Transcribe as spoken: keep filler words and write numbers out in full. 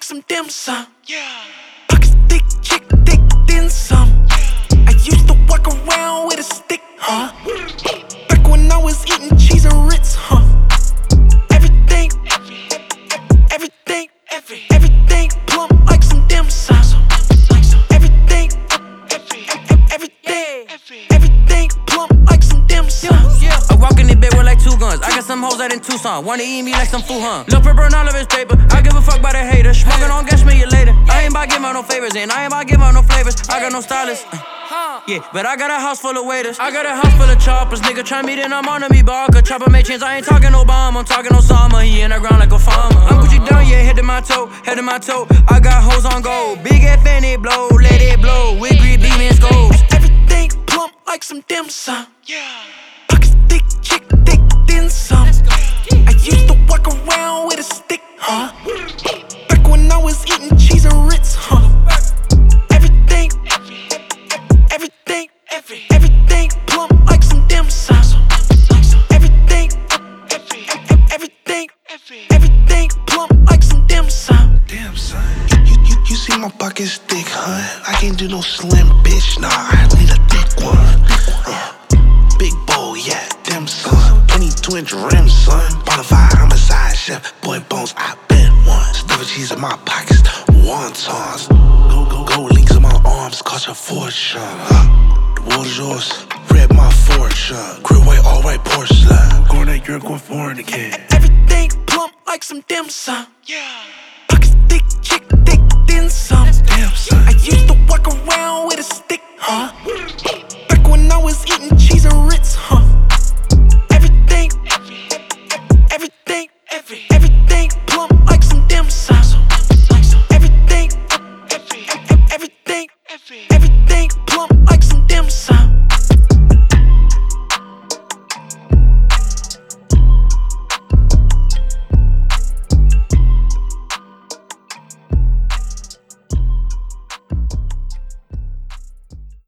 some dim sum. Yeah. Pockets thick, chick thick, then some. I used to walk around with a stick, huh? Back when I was eating cheese and Ritz, huh? Everything, everything, everything plump like some dim sum. Everything, everything, everything plump like some dim sum. Yeah, I walk in the bed with like two guns. I got some hoes out in Tucson, wanna eat me like some food, huh? Lil' Purple burn all of his paper. I give a fuck about the haters. Smoking on gas, me later. I ain't about giving out no favors, and I ain't about giving out no flavors. I got no stylist. Uh, yeah, but I got a house full of waiters. I got a house full of choppers. Nigga try me, then I'm on to me, Barker. Chopper make chains, I ain't talking Obama. I'm talking Osama. He in the ground like a farmer. I'm Gucci down, yeah, head to my toe, head to my toe. I got hoes on gold. Big F and it blow, let it blow. With green beam and scopes. Everything plump like some dim sum. Yeah. Pockets thick, chick thick, then some. I used to walk around with a stick, huh? Back when I was eating cheese and Ritz, huh? Everything, everything, everything plump like some dim sum. Everything, everything, everything plump like some dim sum. Damn, son. You, you, you see my pockets thick, huh? I can't do no slim, bitch. Nah, I need a thick one. Uh, big bowl, yeah, dim son. twenty-two inch rims, son. Bonafide, I'm a side chef. Boy bones, I bet one. Stuffing cheese in my pockets, wontons. Go, go, go, links in my arms, cost a fortune. Uh, the water's yours, red my fortune. Grit white, all white porcelain. Going at you're going foreign again. Everything plump like some dim sum. Yeah. Pockets thick, chick thick, then some. Damn, son. I used to walk around with a stick, huh? Back when I was eating cheese and Ritz, huh? Everything, everything, everything plump like some dim sum. Everything, everything, everything plump like some dim sum.